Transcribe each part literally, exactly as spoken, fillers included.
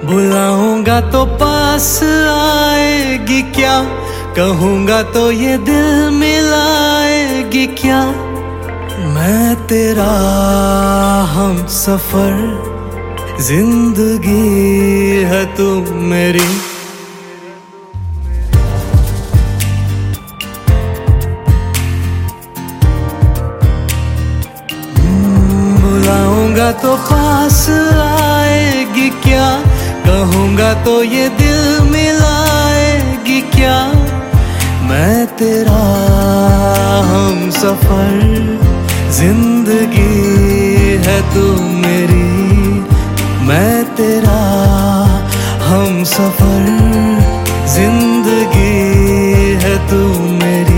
बुलाऊंगा तो पास आएगी क्या, कहूंगा तो ये दिल मिलाएगी क्या। मैं तेरा हम सफर, जिंदगी है तू मेरी। बुलाऊंगा तो पास आएगी क्या, कहूंगा तो ये दिल मिलाएगी क्या। मैं तेरा हम सफर, जिंदगी है तू मेरी। मैं तेरा हम सफर, जिंदगी है तू मेरी।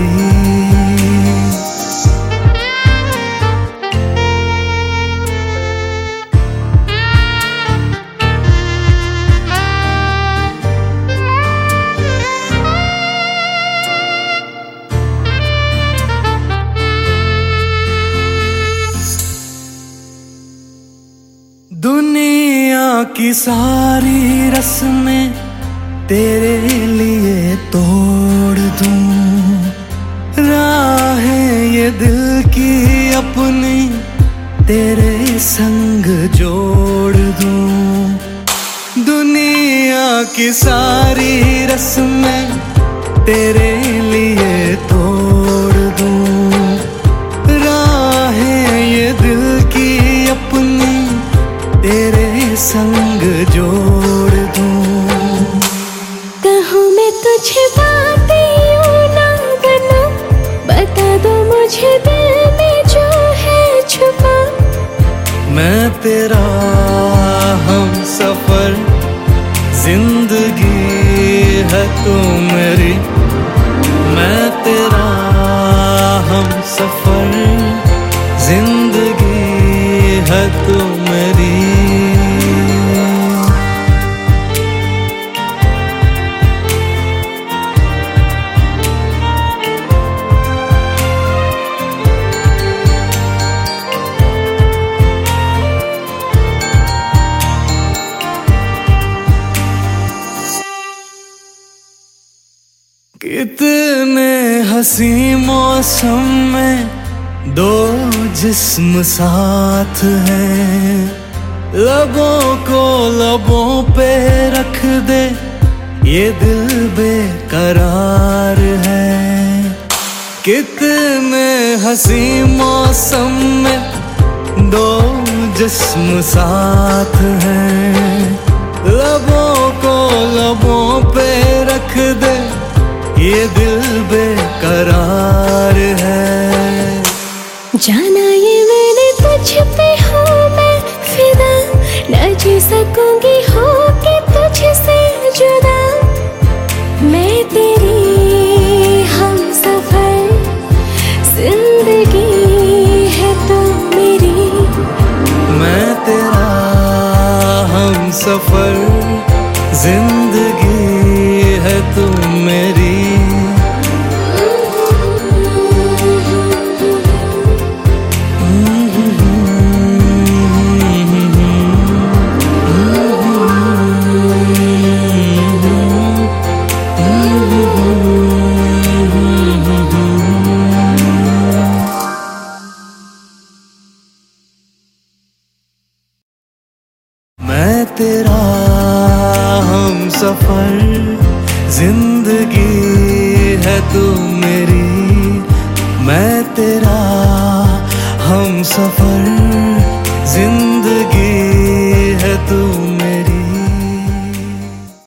दुनिया की सारी रस्में तेरे लिए तोड़ दूं, राहें ये दिल की अपनी तेरे संग जोड़ दूं। दुनिया की सारी रस्में तेरे लिए तोड़ दूं, राहें ये दिल की अपनी तेरे संग जोड़ दूं। कहूँ मैं तुझे बातें यूं ना बनूं, बता दो मुझे दिल में जो है छुपा। मैं तेरा हम सफर, जिंदगी है तू मेरी। मैं तेरा हम सफर, जिंदगी है तू मेरी। कितने हंसी मौसम में दो जिस्म साथ हैं, लबों को लबों पे रख दे ये दिल बेकरार है। कितने हंसी मौसम में दो जिस्म साथ हैं, लबों को लबों पे रख दे ये दिल बेकरार है। जाना ये मैंने तुझ पे हूँ मैं फिदा, न जी सकूंगी हो के तुझसे जुदा। मैं तेरी हम सफर, जिंदगी है तू मेरी। मैं तेरा हम सफर, जिंदगी है तू मेरी। मैं तेरा हम सफर, जिंदगी है तू मेरी। मैं तेरा हम सफर, जिंदगी